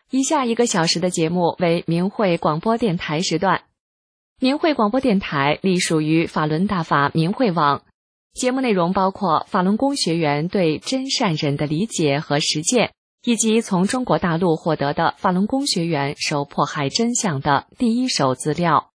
以下1个小时的节目为明慧广播电台时段。明慧广播电台隶属于法轮大法明慧网，节目内容包括法轮功学员对真善忍的理解和实践，以及从中国大陆获得的法轮功学员受迫害真相的第一手资料。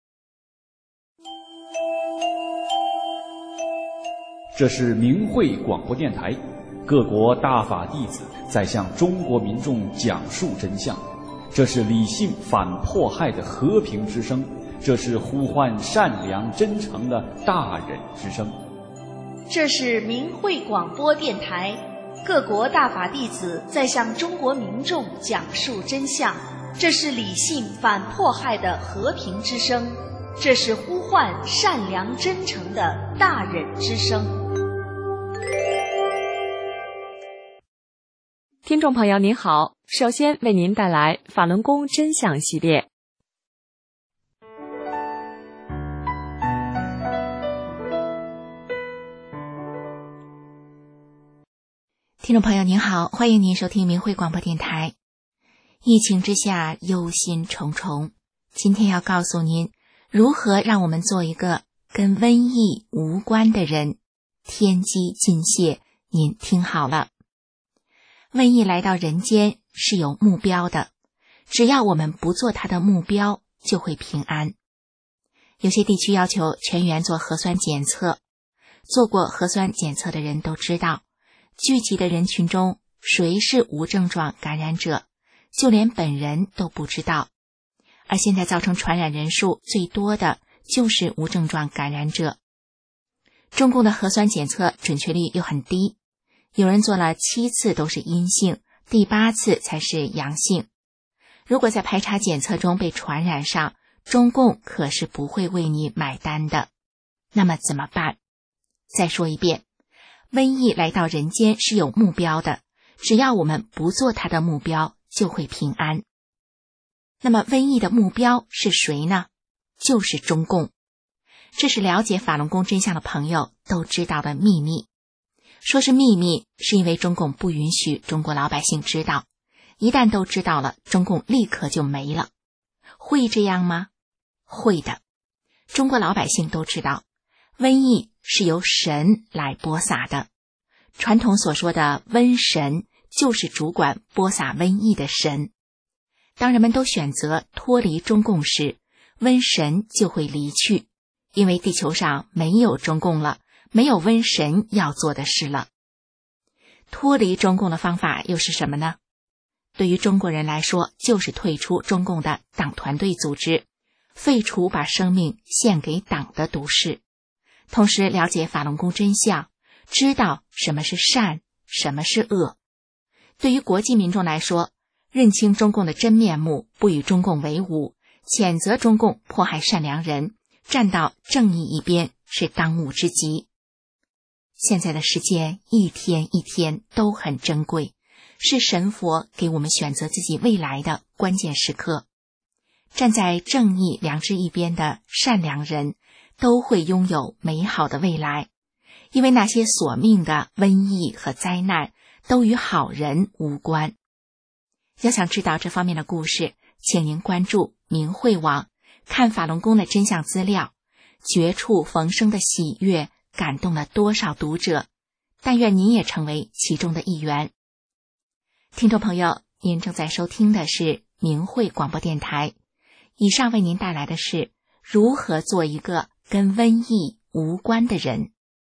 这是明慧广播电台，各国大法弟子在向中国民众讲述真相，这是理性反迫害的和平之声，这是呼唤善良真诚的大忍之声。 这是明慧广播电台，各国大法弟子在向中国民众讲述真相，这是理性反迫害的和平之声，这是呼唤善良真诚的大忍之声。 听众朋友您好，首先为您带来法轮功真相系列。 听众朋友您好，欢迎您收听明慧广播电台。疫情之下忧心忡忡，今天要告诉您如何让我们做一个跟瘟疫无关的人。天机尽泄，您听好了。瘟疫来到人间是有目标的，只要我们不做它的目标，就会平安。有些地区要求全员做核酸检测，做过核酸检测的人都知道，聚集的人群中谁是无症状感染者，就连本人都不知道。而现在造成传染人数最多的就是无症状感染者。中共的核酸检测准确率又很低，有人做了7次都是阴性，第8次才是阳性。如果在排查检测中被传染上，中共可是不会为你买单的。那么怎么办？再说一遍，瘟疫来到人间是有目标的，只要我们不做它的目标，就会平安。那么瘟疫的目标是谁呢？就是中共。这是了解法轮功真相的朋友都知道的秘密。说是秘密，是因为中共不允许中国老百姓知道，一旦都知道了，中共立刻就没了。会这样吗？会的。中国老百姓都知道，瘟疫是由神来播撒的。传统所说的瘟神，就是主管播撒瘟疫的神。当人们都选择脱离中共时，瘟神就会离去，因为地球上没有中共了，没有瘟神要做的事了。脱离中共的方法又是什么呢？对于中国人来说，就是退出中共的党团队组织，废除把生命献给党的毒誓，同时了解法轮功真相，知道什么是善，什么是恶。对于国际民众来说，认清中共的真面目，不与中共为伍，谴责中共迫害善良人，站到正义一边，是当务之急。现在的世界一天一天都很珍贵，是神佛给我们选择自己未来的关键时刻。站在正义良知一边的善良人都会拥有美好的未来，因为那些索命的瘟疫和灾难都与好人无关。要想知道这方面的故事，请您关注明慧网，看法轮功的真相资料，绝处逢生的喜悦感动了多少读者，但愿您也成为其中的一员。听众朋友，您正在收听的是明慧广播电台，以上为您带来的是如何做一个跟瘟疫无关的人。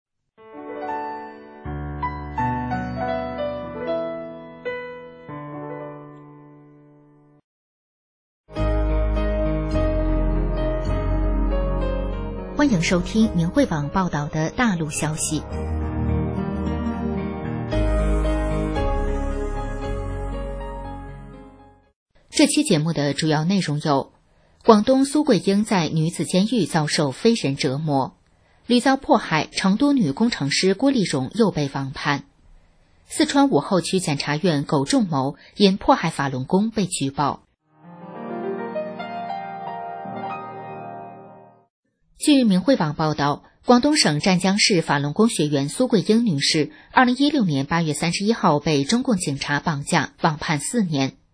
欢迎收听明慧网报道的大陆消息。这期节目的主要内容有：广东苏桂英在女子监狱遭受非人折磨，屡遭迫害，成都女工程师郭丽蓉又被网判；四川武后区检察院苟仲谋因迫害法轮功被举报。据明慧网报道，广东省湛江市法轮功学员苏桂英女士2016年8月31号被中共警察绑架，网判4年。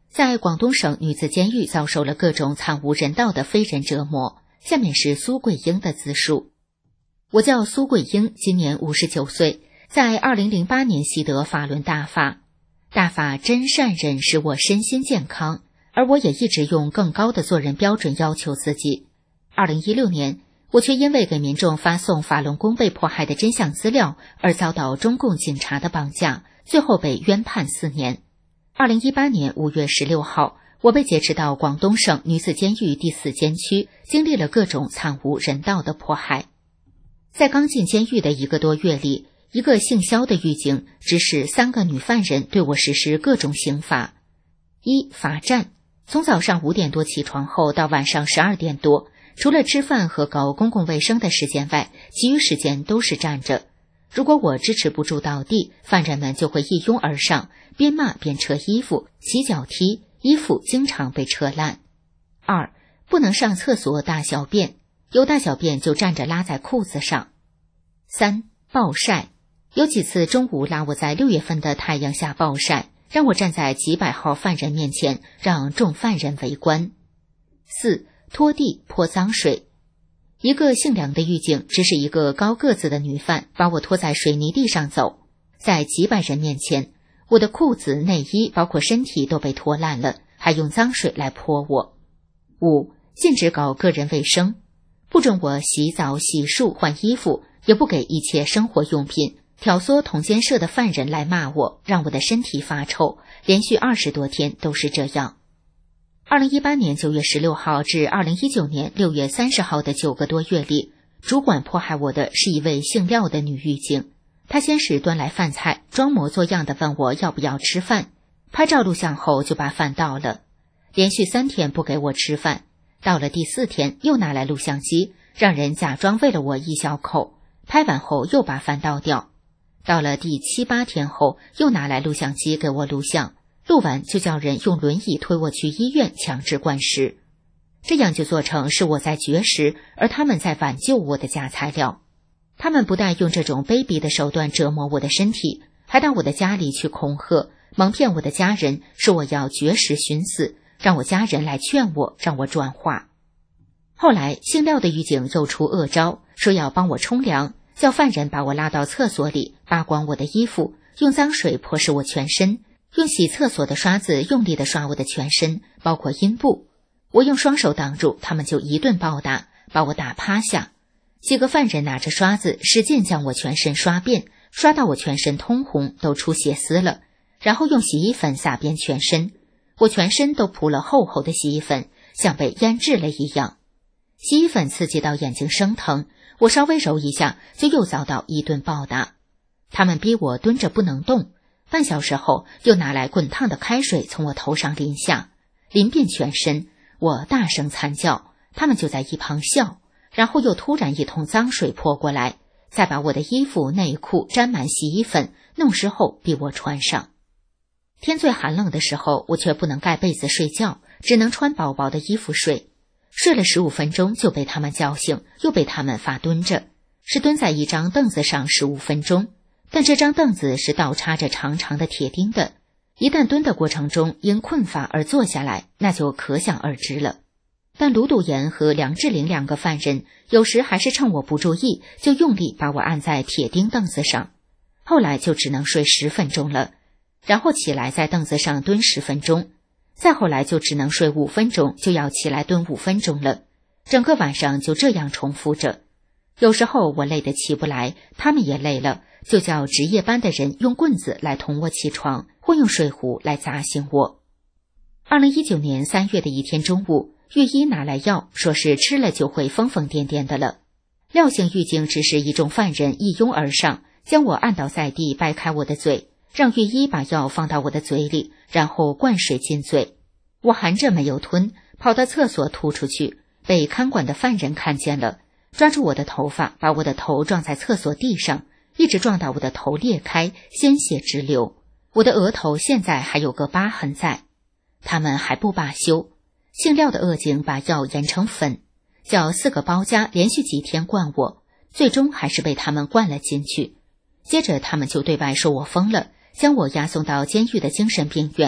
在广东省女子监狱遭受了各种惨无人道的非人折磨。下面是苏桂英的自述。我叫苏桂英，今年59岁，在2008年习得法轮大法。大法真善忍使我身心健康，而我也一直用更高的做人标准要求自己。2016年，我却因为给民众发送法轮功被迫害的真相资料而遭到中共警察的绑架，最后被冤判4年。2018年5月16号，我被劫持到广东省女子监狱第4监区，经历了各种惨无人道的迫害。在刚进监狱的1个多月里，一个姓肖的狱警指使3个女犯人对我实施各种刑罚。1. 罚站，从早上5点多起床后到晚上12点多，除了吃饭和搞公共卫生的时间外，其余时间都是站着。如果我支持不住倒地，犯人们就会一拥而上，边骂边扯衣服、起脚踢，衣服经常被扯烂。2. 不能上厕所大小便，有大小便就站着拉在裤子上。3. 暴晒，有几次中午拉我在6月份的太阳下暴晒，让我站在几百号犯人面前，让众犯人围观。4. 拖地泼脏水，一个姓梁的狱警指使一个高个子的女犯把我拖在水泥地上走，在几百人面前，我的裤子、内衣包括身体都被拖烂了，还用脏水来泼我。5. 禁止搞个人卫生，不准我洗澡、洗漱、换衣服，也不给一切生活用品，挑唆同监舍的犯人来骂我，让我的身体发臭，连续20多天都是这样。2018年9月16号至2019年6月30号的9个多月里，主管迫害我的是一位姓廖的女狱警。她先是端来饭菜，装模作样的问我要不要吃饭，拍照录像后就把饭倒了。连续3天不给我吃饭，到了第4天又拿来录像机，让人假装喂了我1小口，拍完后又把饭倒掉。到了第7、8天后，又拿来录像机给我录像，录完就叫人用轮椅推我去医院强制灌食，这样就做成是我在绝食，而他们在挽救我的假材料。他们不但用这种卑鄙的手段折磨我的身体，还到我的家里去恐吓，蒙骗我的家人说我要绝食寻死，让我家人来劝我，让我转化。后来姓廖的狱警又出恶招，说要帮我冲凉，叫犯人把我拉到厕所里，扒光我的衣服，用脏水泼湿我全身，用洗厕所的刷子用力地刷我的全身，包括阴部。我用双手挡住，他们就一顿暴打，把我打趴下。几个犯人拿着刷子使劲将我全身刷遍，刷到我全身通红，都出血丝了，然后用洗衣粉撒遍全身，我全身都铺了厚厚的洗衣粉，像被腌制了一样。洗衣粉刺激到眼睛生疼，我稍微揉一下就又遭到一顿暴打。他们逼我蹲着不能动，半小时后又拿来滚烫的开水从我头上淋下，淋遍全身，我大声惨叫，他们就在一旁笑，然后又突然一桶脏水泼过来，再把我的衣服内裤沾满洗衣粉，弄湿后逼我穿上。天最寒冷的时候，我却不能盖被子睡觉，只能穿薄薄的衣服睡。睡了15分钟就被他们叫醒，又被他们罚蹲着，是蹲在一张凳子上15分钟，但这张凳子是倒插着长长的铁钉的，一旦蹲的过程中因困乏而坐下来，那就可想而知了。但卢笃言和梁志玲2个犯人有时还是趁我不注意，就用力把我按在铁钉凳子上，后来就只能睡10分钟了，然后起来在凳子上蹲10分钟，再后来就只能睡5分钟，就要起来蹲5分钟了，整个晚上就这样重复着。有时候我累得起不来，他们也累了，就叫值夜班的人用棍子来捅我起床，或用水壶来砸醒我。2019年3月的一天中午，狱医拿来药，说是吃了就会疯疯癫癫的了。廖姓狱警指使一众犯人一拥而上，将我按倒在地，掰开我的嘴，让狱医把药放到我的嘴里，然后灌水进嘴。我含着没有吞，跑到厕所吐出去，被看管的犯人看见了，抓住我的头发，把我的头撞在厕所地上，一直撞到我的头裂开，鲜血直流，我的额头现在还有个疤痕在。他们还不罢休，姓廖的恶警把药研成粉，叫4个包家连续几天灌我，最终还是被他们灌了进去。接着他们就对外说我疯了，将我押送到监狱的精神病院，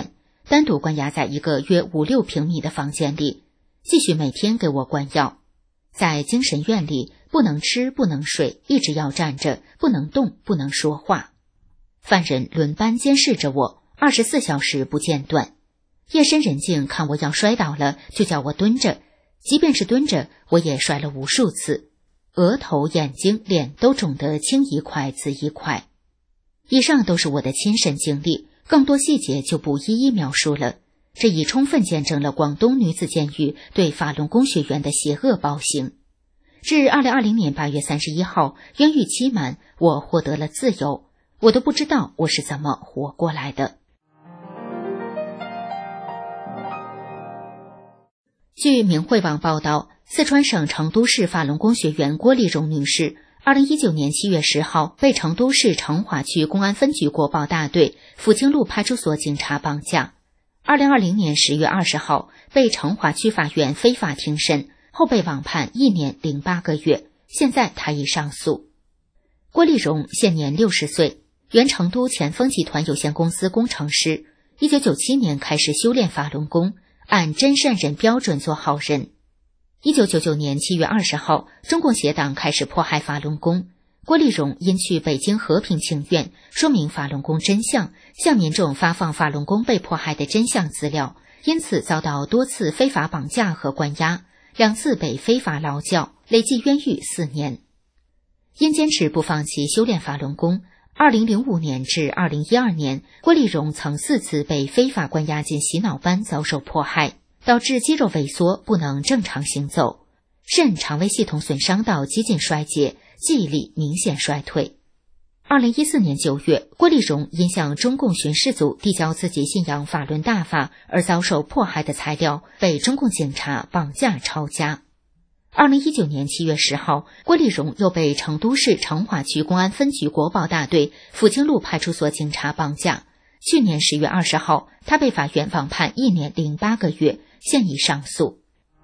单独关押在一个约5-6平米的房间里，继续每天给我灌药。在精神院里，不能吃，不能睡，一直要站着，不能动，不能说话。犯人轮班监视着我，24小时不间断。夜深人静，看我要摔倒了，就叫我蹲着，即便是蹲着，我也摔了无数次，额头、眼睛、脸都肿得青一块紫一块。以上都是我的亲身经历，更多细节就不一一描述了。这已充分见证了广东女子监狱对法轮功学员的邪恶暴行。至2020年8月31号，冤狱期满，我获得了自由，我都不知道我是怎么活过来的。据明慧网报道，四川省成都市法轮功学员郭丽蓉女士2019年7月10号被成都市成华区公安分局国保大队抚清路派出所警察绑架。2020年10月20号被成华区法院非法庭审，后被网判1年零8个月，现在她已上诉。郭丽蓉现年60岁，原成都前锋集团有限公司工程师，1997年开始修炼法轮功，按真善人标准做好人。1999年7月20号，中共邪党开始迫害法轮功。郭丽蓉因去北京和平请愿，说明法轮功真相，向民众发放法轮功被迫害的真相资料，因此遭到多次非法绑架和关押，2次被非法劳教，累计冤狱4年。因坚持不放弃修炼法轮功，2005年至2012年，郭丽蓉曾4次被非法关押进洗脑班，遭受迫害，导致肌肉萎缩，不能正常行走，肾肠胃系统损伤到几近衰竭，记忆力明显衰退。2014年9月，郭丽蓉因向中共巡视组递交自己信仰法轮大法而遭受迫害的材料，被中共警察绑架抄家。2019年7月10号，郭丽蓉又被成都市成华区公安分局国保大队抚清路派出所警察绑架。去年10月20号，她被法院网判1年零8个月，现已上诉。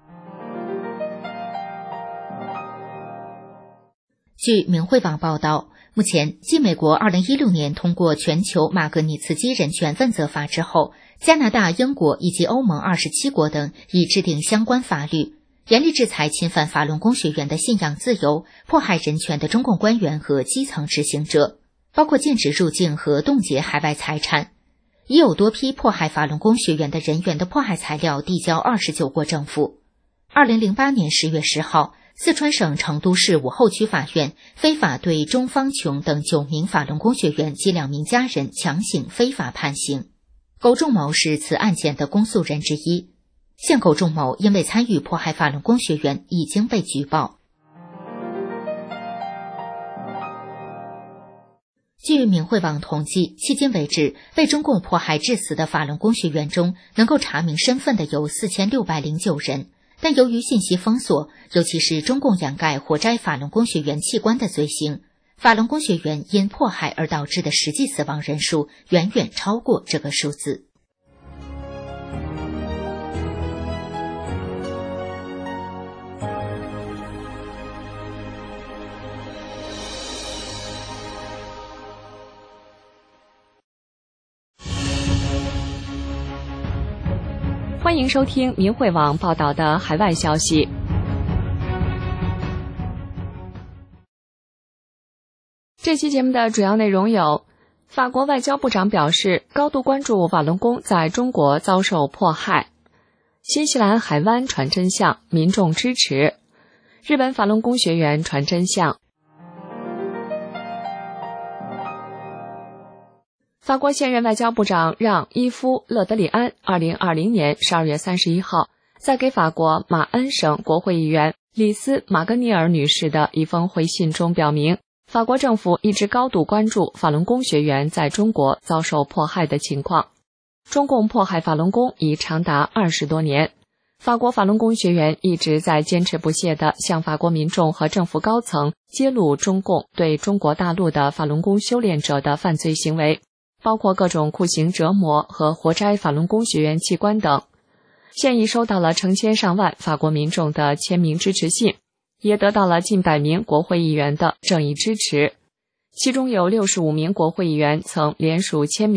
据明慧网报道，目前继美国2016年通过全球马格尼茨基人权问责法之后，加拿大、英国以及欧盟27国等已制定相关法律，严厉制裁侵犯法轮功学员的信仰自由、迫害人权的中共官员和基层执行者，包括禁止入境和冻结海外财产。已有多批迫害法轮功学员的人员的迫害材料递交29国政府。2008年10月10号，四川省成都市武后区法院非法对钟方琼等9名法轮功学员及2名家人强行非法判刑。苟仲谋是此案件的公诉人之一。现苟仲谋因为参与迫害法轮功学员已经被举报。据明慧网统计，迄今为止，被中共迫害致死的法轮功学员中，能够查明身份的有4609人。但由于信息封锁，尤其是中共掩盖活摘法轮功学员器官的罪行，法轮功学员因迫害而导致的实际死亡人数远远超过这个数字。 欢迎收听明慧网报道的海外消息。这期节目的主要内容有：法国外交部长表示高度关注法轮功在中国遭受迫害；新西兰海湾传真相，民众支持；日本法轮功学员传真相。法国现任外交部长让·伊夫·勒德里安2020年12月31号在给法国马恩省国会议员里斯·马格尼尔女士的一封回信中表明，法国政府一直高度关注法轮功学员在中国遭受迫害的情况。中共迫害法轮功已长达20多年，法国法轮功学员一直在坚持不懈地向法国民众和政府高层揭露中共对中国大陆的法轮功修炼者的犯罪行为，包括各种酷刑折磨和活摘法轮功学员器官等。现已收到了成千上万法国民众的签名支持信，也得到了近100名国会议员的正义支持，其中有65名国会议员曾联署签名，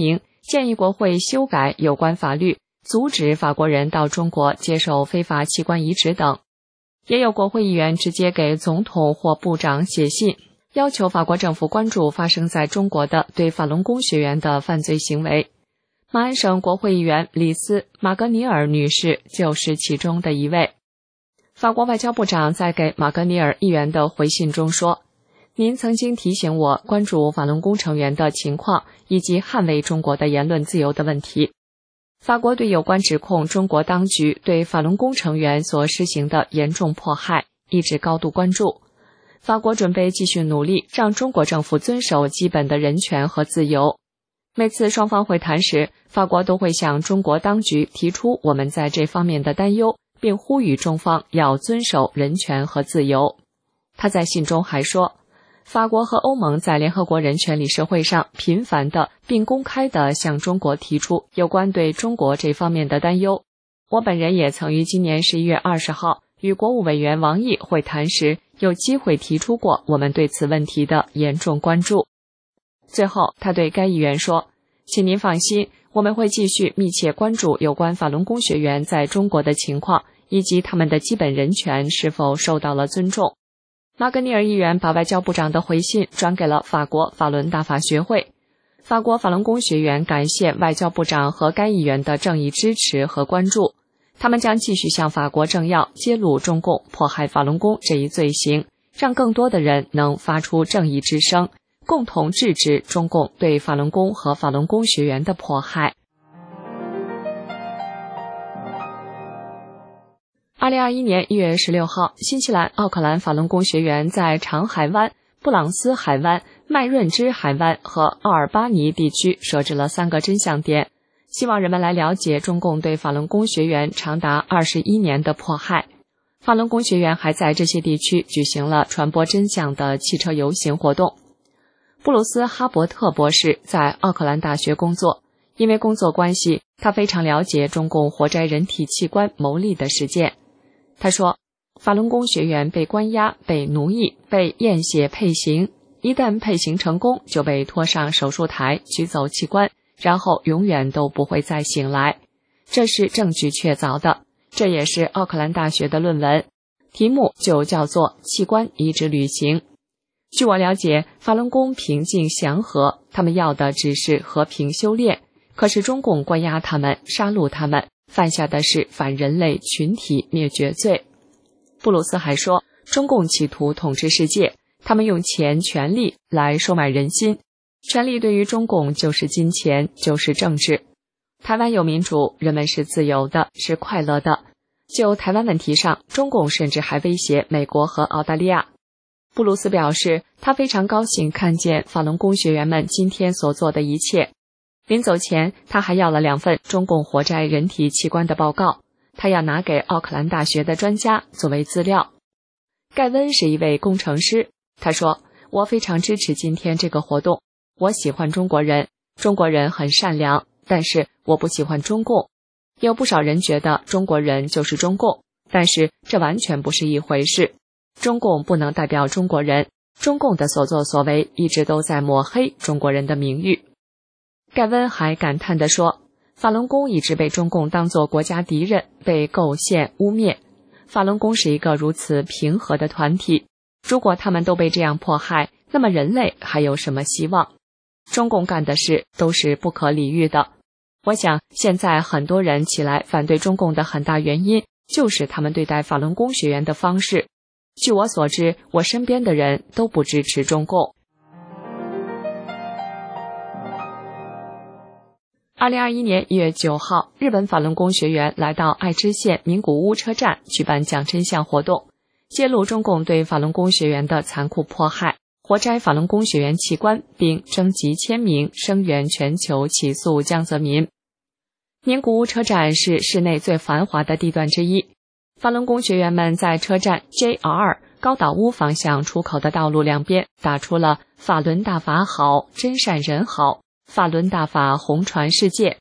建议国会修改有关法律，阻止法国人到中国接受非法器官移植等。也有国会议员直接给总统或部长写信，要求法国政府关注发生在中国的对法轮功学员的犯罪行为。马鞍省国会议员里斯·马格尼尔女士就是其中的一位。法国外交部长在给马格尼尔议员的回信中说，您曾经提醒我关注法轮功成员的情况以及捍卫中国的言论自由的问题。法国对有关指控中国当局对法轮功成员所施行的严重迫害一直高度关注。法国准备继续努力让中国政府遵守基本的人权和自由。每次双方会谈时，法国都会向中国当局提出我们在这方面的担忧，并呼吁中方要遵守人权和自由。他在信中还说，法国和欧盟在联合国人权理事会上频繁地并公开地向中国提出有关对中国这方面的担忧。我本人也曾于今年11月20号与国务委员王毅会谈时，有机会提出过我们对此问题的严重关注。最后，他对该议员说，请您放心，我们会继续密切关注有关法轮功学员在中国的情况，以及他们的基本人权是否受到了尊重。马格尼尔议员把外交部长的回信转给了法国法轮大法学会。法国法轮功学员感谢外交部长和该议员的正义支持和关注，他们将继续向法国政要揭露中共迫害法轮功这一罪行，让更多的人能发出正义之声，共同制止中共对法轮功和法轮功学员的迫害。2021年1月16号，新西兰奥克兰法轮功学员在长海湾、布朗斯海湾、麦润之海湾和奥尔巴尼地区设置了3个真相点，希望人们来了解中共对法轮功学员长达21年的迫害。法轮功学员还在这些地区举行了传播真相的汽车游行活动。布鲁斯·哈伯特博士在奥克兰大学工作，因为工作关系，他非常了解中共活摘人体器官牟利的事件。他说，法轮功学员被关押、被奴役、被验血配型，一旦配型成功，就被拖上手术台取走器官，然后永远都不会再醒来。这是证据确凿的，这也是奥克兰大学的论文，题目就叫做《器官移植旅行》。据我了解，法轮功平静祥和，他们要的只是和平修炼，可是中共关押他们，杀戮他们，犯下的是反人类群体灭绝罪。布鲁斯还说，中共企图统治世界，他们用钱、权力来收买人心，权力对于中共就是金钱，就是政治。台湾有民主，人们是自由的，是快乐的。就台湾问题上，中共甚至还威胁美国和澳大利亚。布鲁斯表示，他非常高兴看见法轮功学员们今天所做的一切。临走前，他还要了2份中共活摘人体器官的报告，他要拿给奥克兰大学的专家作为资料。盖温是一位工程师，他说，我非常支持今天这个活动，我喜欢中国人，中国人很善良，但是我不喜欢中共。有不少人觉得中国人就是中共，但是这完全不是一回事。中共不能代表中国人，中共的所作所为一直都在抹黑中国人的名誉。盖温还感叹地说，法轮功一直被中共当作国家敌人，被构陷污蔑。法轮功是一个如此平和的团体，如果他们都被这样迫害，那么人类还有什么希望？中共干的事都是不可理喻的。我想现在很多人起来反对中共的很大原因，就是他们对待法轮功学员的方式。据我所知，我身边的人都不支持中共。2021年1月9号，日本法轮功学员来到爱知县名古屋车站举办讲真相活动，揭露中共对法轮功学员的残酷迫害，活摘法轮功学员器官，并征集签名声援全球起诉江泽民。名古屋车站是市内最繁华的地段之一，法轮功学员们在车站 JR 高岛屋方向出口的道路两边打出了法轮大法好，真善人好，法轮大法红传世界，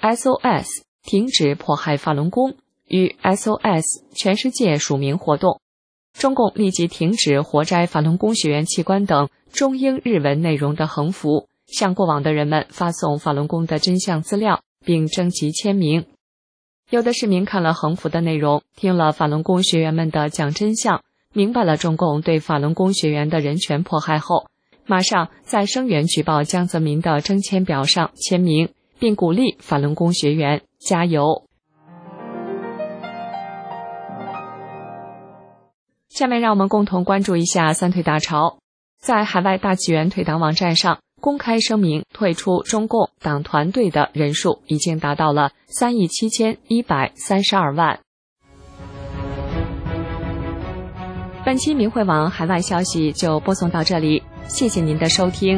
SOS 停止迫害法轮功与 SOS 全世界署名活动。中共立即停止活摘法轮功学员器官等中英日文内容的横幅， 向过往的人们发送法轮功的真相资料，并征集签名。有的市民看了横幅的内容，听了法轮功学员们的讲真相，明白了中共对法轮功学员的人权迫害后，马上在声援举报江泽民的征签表上签名，并鼓励法轮功学员加油。下面让我们共同关注一下三退大潮。在海外大纪元退党网站上公开声明退出中共党团队的人数已经达到了37132万。本期明慧网海外消息就播送到这里，谢谢您的收听。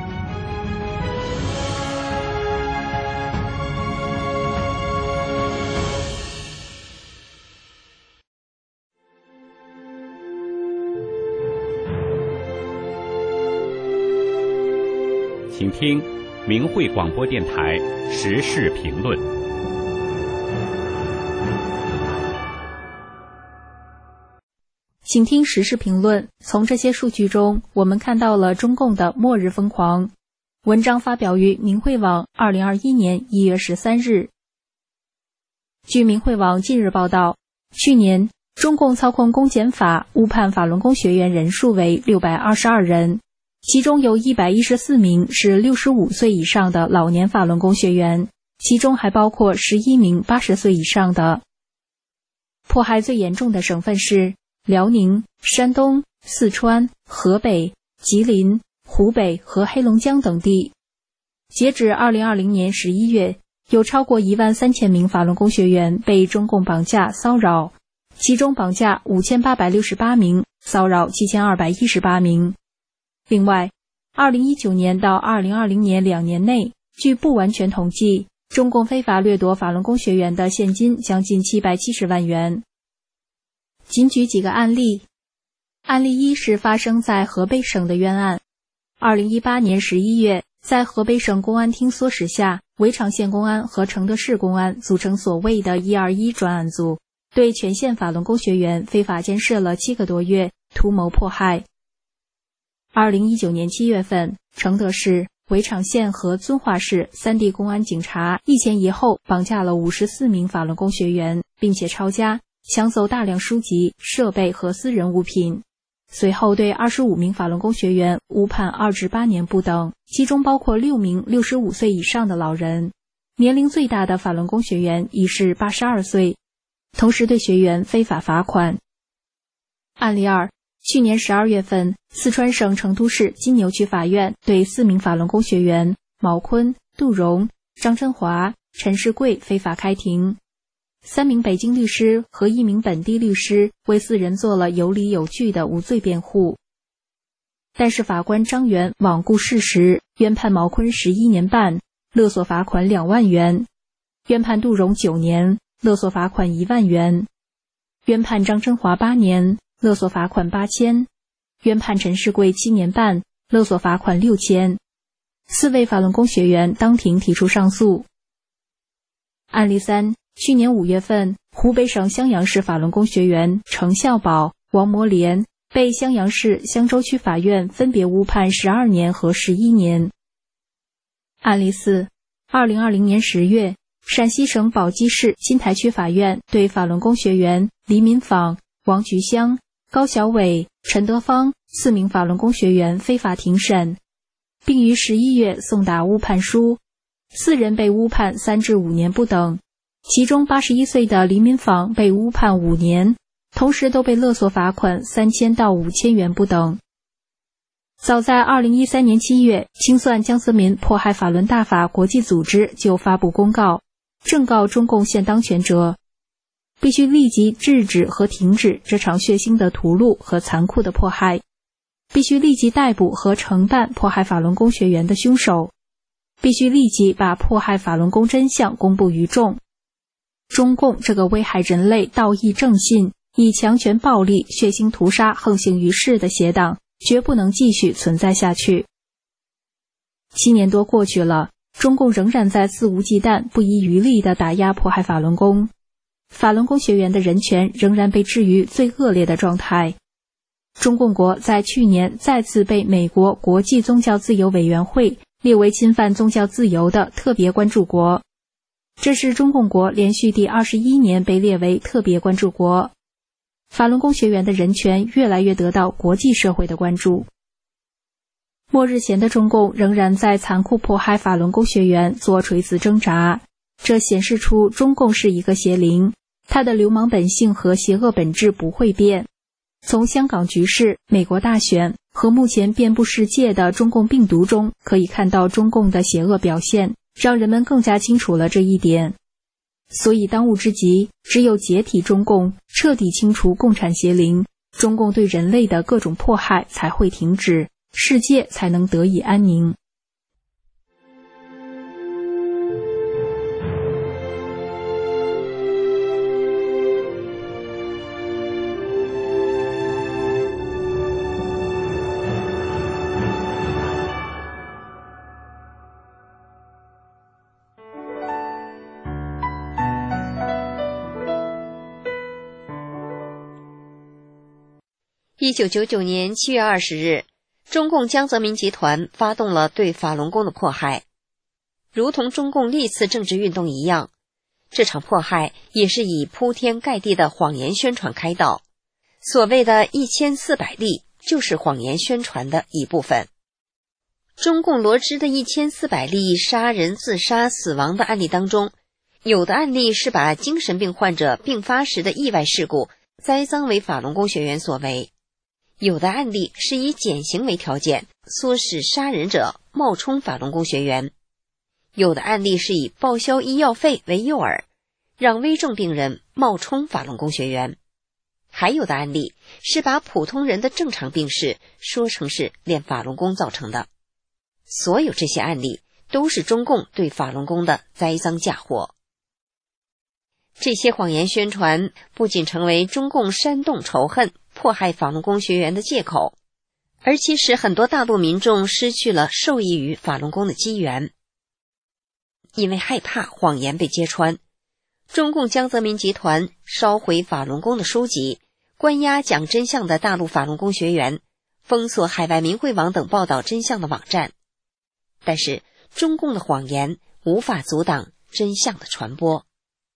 请听明慧广播电台时事评论。 请听时事评论。从这些数据中，我们看到了中共的末日疯狂。文章发表于明慧网2021年1月13日。据明慧网近日报道，去年中共操控公检法误判法轮功学员人数为622人，其中有114名是65岁以上的老年法轮功学员，其中还包括11名80岁以上的。迫害最严重的省份是辽宁、山东、四川、河北、吉林、湖北和黑龙江等地。截止2020年11月，有超过13000名法轮功学员被中共绑架骚扰，其中绑架5868名，骚扰7218名。另外，2019年到2020年2年内，据不完全统计，中共非法掠夺法轮功学员的现金将近770万元。仅举几个案例。案例一是发生在河北省的冤案。2018年11月，在河北省公安厅唆使下，围场县公安和承德市公安组成所谓的121专案组，对全县法轮功学员非法监视了7个多月，图谋迫害。2019年7月份，承德市、围场县和遵化市3地公安警察一前一后绑架了54名法轮功学员，并且抄家，抢走大量书籍、设备和私人物品。随后对25名法轮功学员误判2至8年不等，其中包括6名65岁以上的老人，年龄最大的法轮功学员已是82岁，同时对学员非法罚款。案例二，去年12月份，四川省成都市金牛区法院对4名法轮功学员毛坤、杜荣、张真华、陈世贵非法开庭。3名北京律师和1名本地律师为4人做了有理有据的无罪辩护。但是法官张元罔顾事实，冤判毛坤11年半，勒索罚款2万元；冤判杜荣9年，勒索罚款1万元；冤判张真华8年，勒索罚款8000；冤判陈世贵7年半，勒索罚款6000。4位法轮功学员当庭提出上诉。案例三，去年5月份，湖北省襄阳市法轮功学员程孝宝、王摩莲被襄阳市襄州区法院分别误判12年和11年。案例四，2020年10月，陕西省宝鸡市新台区法院对法轮功学员黎民坊、王菊香、高小伟、陈德芳4名法轮功学员非法庭审，并于11月送达误判书，4人被误判3至5年不等，其中81岁的黎民坊被误判5年，同时都被勒索罚款3000到5000元不等。早在2013年7月，清算江泽民迫害法轮大法国际组织就发布公告，正告中共现当权者，必须立即制止和停止这场血腥的屠戮和残酷的迫害，必须立即逮捕和惩办迫害法轮功学员的凶手，必须立即把迫害法轮功真相公布于众。中共这个危害人类道义正信、以强权暴力、血腥屠杀横行于世的邪党，绝不能继续存在下去。7年多过去了，中共仍然在肆无忌惮、不遗余力地打压迫害法轮功，法轮功学员的人权仍然被置于最恶劣的状态。中共国在去年再次被美国国际宗教自由委员会列为侵犯宗教自由的特别关注国。这是中共国连续第21年被列为特别关注国。法轮功学员的人权越来越得到国际社会的关注。末日前的中共仍然在残酷迫害法轮功学员做垂死挣扎，这显示出中共是一个邪灵，它的流氓本性和邪恶本质不会变。从香港局势、美国大选和目前遍布世界的中共病毒中，可以看到中共的邪恶表现，让人们更加清楚了这一点。所以当务之急，只有解体中共，彻底清除共产邪灵，中共对人类的各种迫害才会停止，世界才能得以安宁。 1999年7月20日，中共江泽民集团发动了对法轮功的迫害。如同中共历次政治运动一样，这场迫害也是以铺天盖地的谎言宣传开道。所谓的1400例就是谎言宣传的一部分。中共罗织的1400例杀人、自杀、死亡的案例当中，有的案例是把精神病患者病发时的意外事故栽赃为法轮功学员所为，有的案例是以减刑为条件，唆使杀人者冒充法轮功学员，有的案例是以报销医药费为诱饵，让危重病人冒充法轮功学员，还有的案例是把普通人的正常病史说成是练法轮功造成的。所有这些案例都是中共对法轮功的栽赃嫁祸。这些谎言宣传不仅成为中共煽动仇恨、迫害法轮功学员的借口，而且使很多大陆民众失去了受益于法轮功的机缘。因为害怕谎言被揭穿，中共江泽民集团烧毁法轮功的书籍，关押讲真相的大陆法轮功学员，封锁海外明慧网等报道真相的网站。但是中共的谎言无法阻挡真相的传播。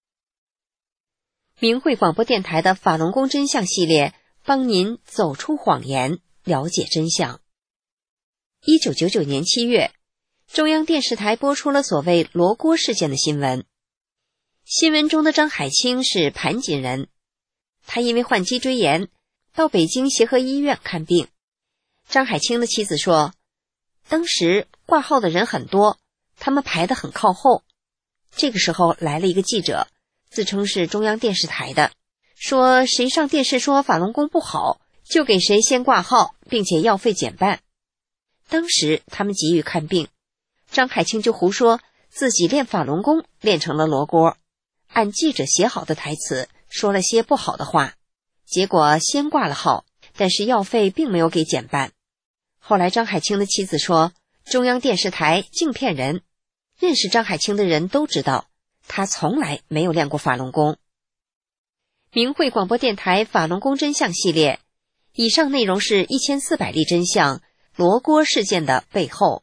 明慧广播电台的法轮功真相系列，帮您走出谎言，了解真相。1999年7月，中央电视台播出了所谓罗锅事件的新闻。新闻中的张海清是盘锦人，他因为患脊椎炎到北京协和医院看病。张海清的妻子说，当时挂号的人很多，他们排得很靠后。这个时候来了一个记者，自称是中央电视台的，说谁上电视说法轮功不好，就给谁先挂号，并且药费减半。当时他们急于看病，张海清就胡说自己练法轮功练成了罗锅，按记者写好的台词说了些不好的话，结果先挂了号，但是药费并没有给减半。后来张海清的妻子说，中央电视台净骗人，认识张海清的人都知道他从来没有练过法轮功。明慧广播电台法轮功真相系列，以上内容是1400例真相，罗锅事件的背后。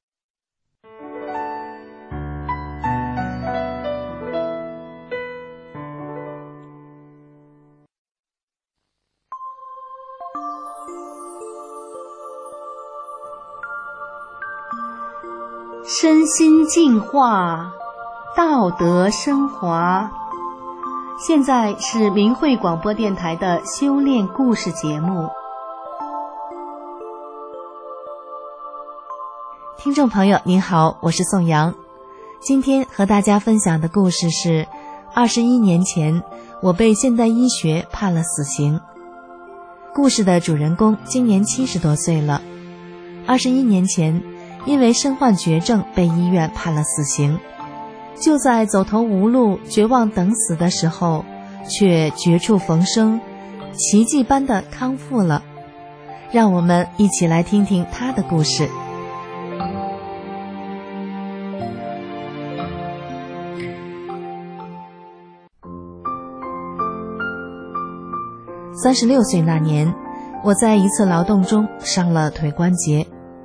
身心净化，道德升华。现在是明慧广播电台的修炼故事节目。 听众朋友您好，我是宋阳。今天和大家分享的故事是21年前我被现代医学判了死刑。故事的主人公今年70多岁了，21年前因为身患绝症被医院判了死刑，就在走投无路、绝望等死的时候，却绝处逢生，奇迹般的康复了。让我们一起来听听他的故事。36岁那年，我在一次劳动中伤了腿关节。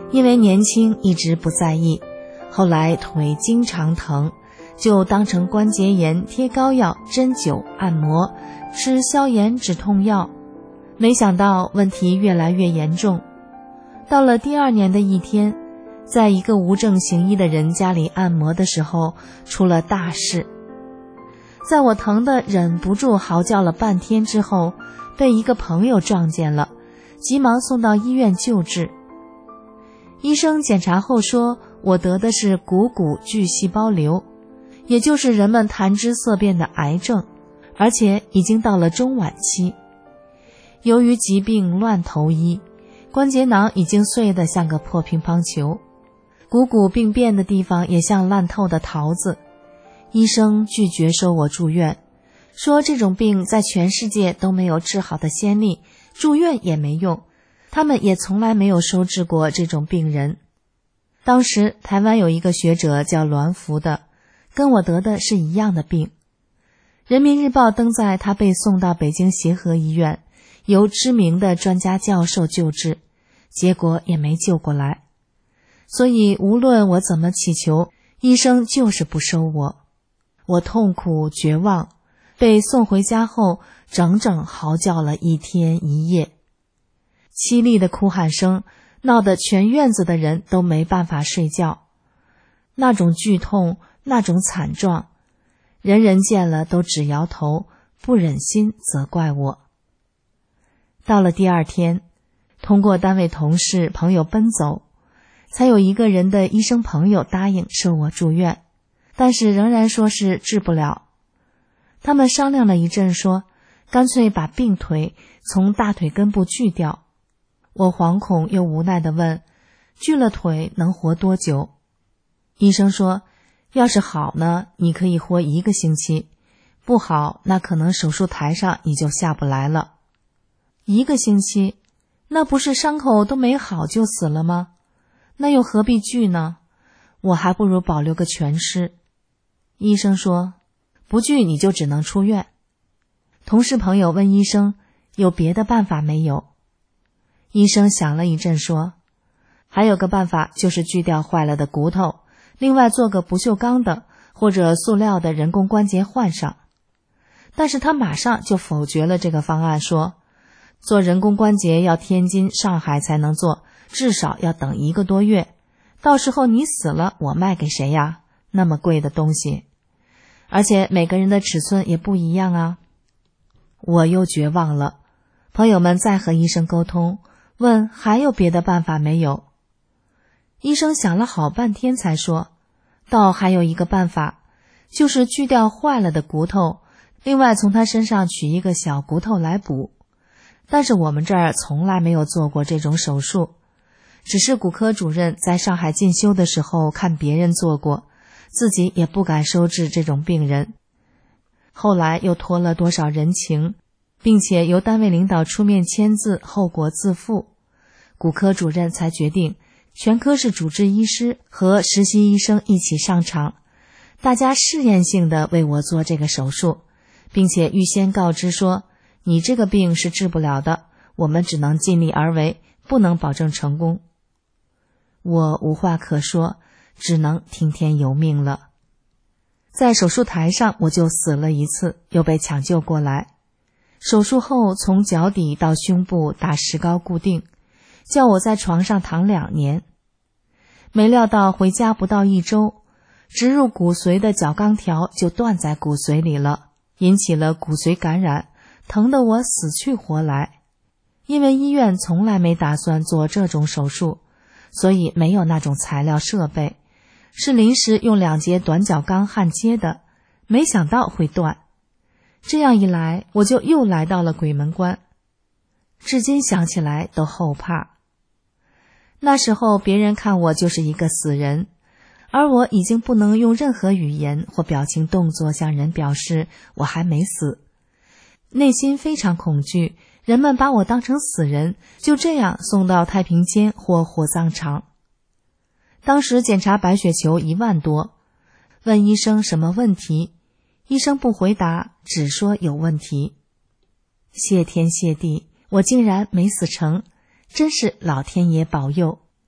因为年轻一直不在意，后来腿经常疼，就当成关节炎贴膏药、针灸、按摩，吃消炎止痛药。没想到问题越来越严重。到了第2年的一天，在一个无证行医的人家里按摩的时候，出了大事。在我疼得忍不住嚎叫了半天之后，被一个朋友撞见了，急忙送到医院救治。医生检查后说，我得的是股骨巨细胞瘤，也就是人们谈之色变的癌症，而且已经到了中晚期。由于疾病乱投医，关节囊已经碎得像个破乒乓球，股骨病变的地方也像烂透的桃子。医生拒绝收我住院，说这种病在全世界都没有治好的先例，住院也没用，他们也从来没有收治过这种病人。当时台湾有一个学者叫栾福的，跟我得的是一样的病。人民日报登载他被送到北京协和医院，由知名的专家教授救治，结果也没救过来。所以无论我怎么祈求，医生就是不收我。我痛苦绝望，被送回家后整整嚎叫了1天1夜。凄厉的哭喊声闹得全院子的人都没办法睡觉。那种剧痛，那种惨状，人人见了都只摇头，不忍心责怪我。到了第2天，通过单位同事朋友奔走，才有一个人的医生朋友答应收我住院，但是仍然说是治不了。他们商量了一阵，说干脆把病腿从大腿根部锯掉。我惶恐又无奈地问，锯了腿能活多久？医生说，要是好呢，你可以活1个星期，不好，那可能手术台上你就下不来了。1个星期，那不是伤口都没好就死了吗？那又何必锯呢？我还不如保留个全尸。医生说，不锯你就只能出院。同事朋友问医生，有别的办法没有？医生想了一阵说，还有个办法，就是锯掉坏了的骨头，另外做个不锈钢的或者塑料的人工关节换上。但是他马上就否决了这个方案，说做人工关节要天津、上海才能做，至少要等1个多月，到时候你死了，我卖给谁呀？那么贵的东西，而且每个人的尺寸也不一样啊。我又绝望了，朋友们再和医生沟通，问还有别的办法没有。医生想了好半天才说，倒还有一个办法，就是锯掉坏了的骨头，另外从他身上取一个小骨头来补。但是我们这儿从来没有做过这种手术，只是骨科主任在上海进修的时候看别人做过，自己也不敢收治这种病人。后来又托了多少人情，并且由单位领导出面签字，后果自负，骨科主任才决定全科室主治医师和实习医生一起上场，大家试验性的为我做这个手术，并且预先告知说，你这个病是治不了的，我们只能尽力而为，不能保证成功。我无话可说，只能听天由命了。在手术台上我就死了一次，又被抢救过来。手术后从脚底到胸部打石膏固定，叫我在床上躺2年。没料到回家不到1周，植入骨髓的角钢条就断在骨髓里了，引起了骨髓感染，疼得我死去活来。因为医院从来没打算做这种手术，所以没有那种材料设备，是临时用2节短角钢焊接的，没想到会断。这样一来，我就又来到了鬼门关，至今想起来都后怕。那时候别人看我就是一个死人，而我已经不能用任何语言或表情动作向人表示我还没死。内心非常恐惧，人们把我当成死人，就这样送到太平间或火葬场。当时检查白血球1万多，问医生什么问题，医生不回答，只说有问题。谢天谢地，我竟然没死成，真是老天爷保佑。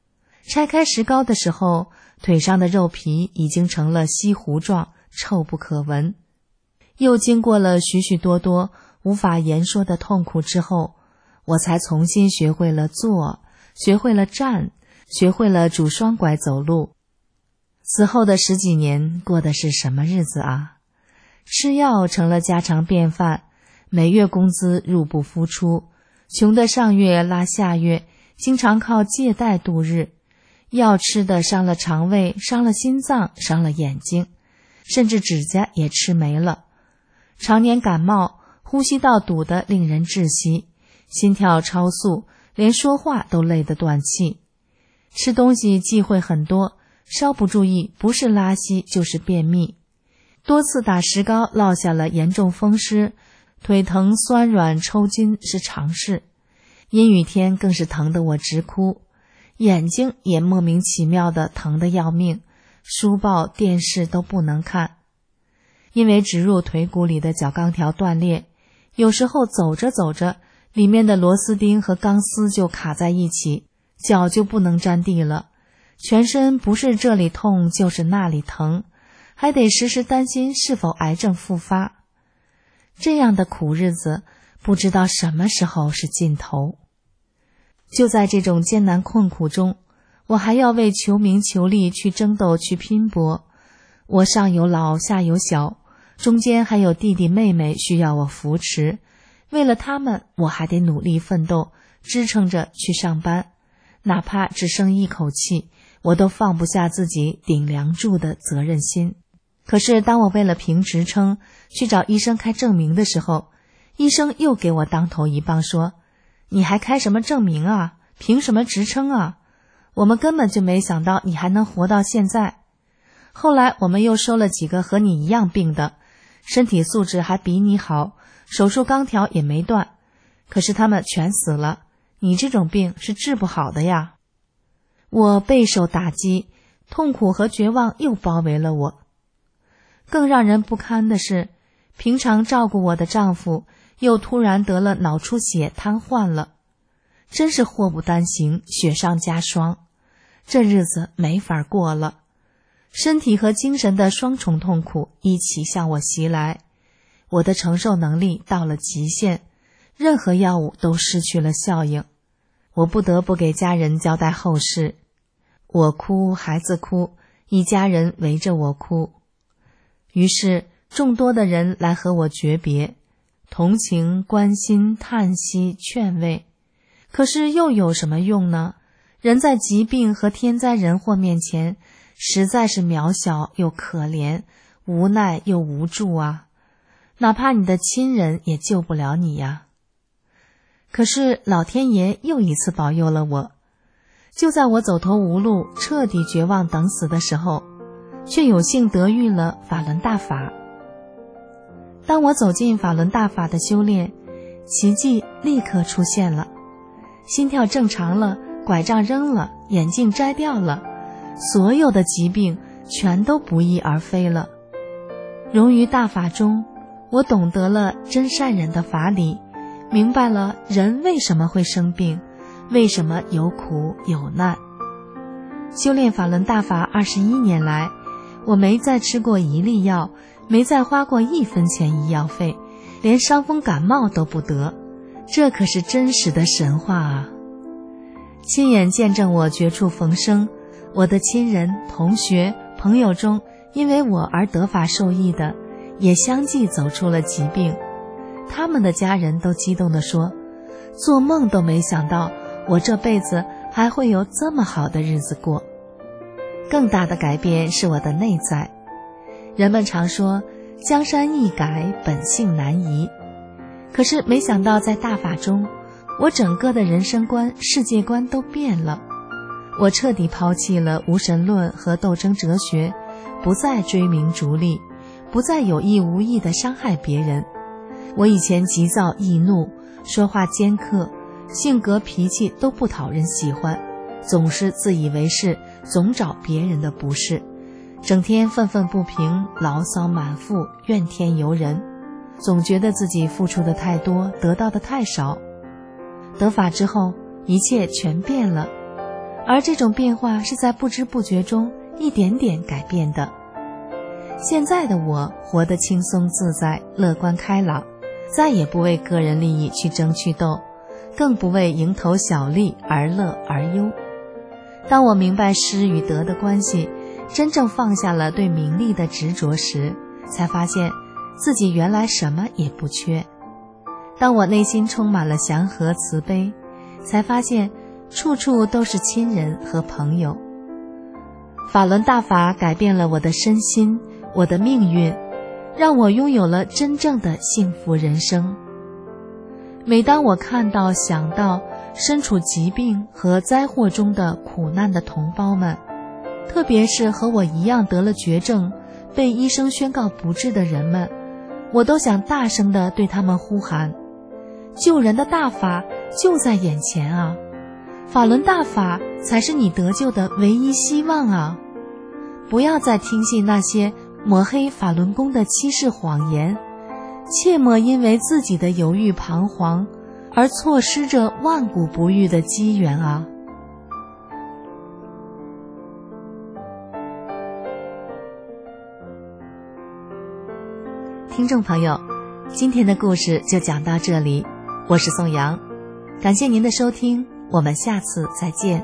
拆开石膏的时候，腿上的肉皮已经成了稀糊状，臭不可闻。又经过了许许多多无法言说的痛苦之后，我才重新学会了坐，学会了站，学会了拄双拐走路。此后的10几年过的是什么日子啊？吃药成了家常便饭，每月工资入不敷出，穷得上月拉下月，经常靠借贷度日。药吃的伤了肠胃，伤了心脏，伤了眼睛，甚至指甲也吃没了。常年感冒，呼吸道堵得令人窒息，心跳超速，连说话都累得断气。吃东西忌讳很多，稍不注意，不是拉稀就是便秘。多次打石膏落下了严重风湿，腿疼酸软抽筋是常事。阴雨天更是疼得我直哭，眼睛也莫名其妙的疼得要命，书报电视都不能看。因为植入腿骨里的角钢条断裂，有时候走着走着，里面的螺丝钉和钢丝就卡在一起，脚就不能沾地了，全身不是这里痛就是那里疼，还得时时担心是否癌症复发。这样的苦日子不知道什么时候是尽头。就在这种艰难困苦中，我还要为求名求利去争斗去拼搏。我上有老下有小，中间还有弟弟妹妹需要我扶持，为了他们我还得努力奋斗，支撑着去上班，哪怕只剩一口气，我都放不下自己顶梁柱的责任心。可是当我为了评职称去找医生开证明的时候，医生又给我当头一棒说，你还开什么证明啊？凭什么职称啊？我们根本就没想到你还能活到现在。后来我们又收了几个和你一样病的，身体素质还比你好，手术钢条也没断，可是他们全死了，你这种病是治不好的呀。我备受打击，痛苦和绝望又包围了我。更让人不堪的是，平常照顾我的丈夫又突然得了脑出血瘫痪了，真是祸不单行，雪上加霜。这日子没法过了，身体和精神的双重痛苦一起向我袭来，我的承受能力到了极限，任何药物都失去了效应，我不得不给家人交代后事。我哭，孩子哭，一家人围着我哭。于是众多的人来和我诀别，同情、关心、叹息、劝慰。可是又有什么用呢？人在疾病和天灾人祸面前，实在是渺小又可怜，无奈又无助啊！哪怕你的亲人也救不了你呀。可是老天爷又一次保佑了我，就在我走投无路、彻底绝望等死的时候，却有幸得遇了法轮大法。当我走进法轮大法的修炼，奇迹立刻出现了，心跳正常了，拐杖扔了，眼镜摘掉了，所有的疾病全都不翼而飞了。融于大法中，我懂得了真善人的法理，明白了人为什么会生病，为什么有苦有难。修炼法轮大法21年来，我没再吃过一粒药，没再花过1分钱医药费，连伤风感冒都不得，这可是真实的神话啊！亲眼见证我绝处逢生，我的亲人、同学、朋友中，因为我而得法受益的，也相继走出了疾病。他们的家人都激动地说，做梦都没想到我这辈子还会有这么好的日子过。更大的改变是我的内在。人们常说江山易改，本性难移，可是没想到在大法中，我整个的人生观、世界观都变了。我彻底抛弃了无神论和斗争哲学，不再追名逐利，不再有意无意地伤害别人。我以前急躁易怒，说话尖刻，性格脾气都不讨人喜欢，总是自以为是，总找别人的不是，整天愤愤不平，牢骚满腹，怨天尤人，总觉得自己付出的太多，得到的太少。得法之后，一切全变了。 而这种变化是在不知不觉中一点点改变的。现在的我活得轻松自在，乐观开朗，再也不为个人利益去争去斗，更不为蝇头小利而乐而忧。当我明白失与得的关系，真正放下了对名利的执着时，才发现自己原来什么也不缺。当我内心充满了祥和慈悲，才发现处处都是亲人和朋友。法轮大法改变了我的身心，我的命运，让我拥有了真正的幸福人生。每当我看到想到身处疾病和灾祸中的苦难的同胞们，特别是和我一样得了绝症被医生宣告不治的人们，我都想大声地对他们呼喊，救人的大法就在眼前啊，法轮大法才是你得救的唯一希望啊！不要再听信那些抹黑法轮功的欺世谎言，切莫因为自己的犹豫彷徨而错失着万古不遇的机缘啊！听众朋友，今天的故事就讲到这里，我是宋阳，感谢您的收听，我们下次再见。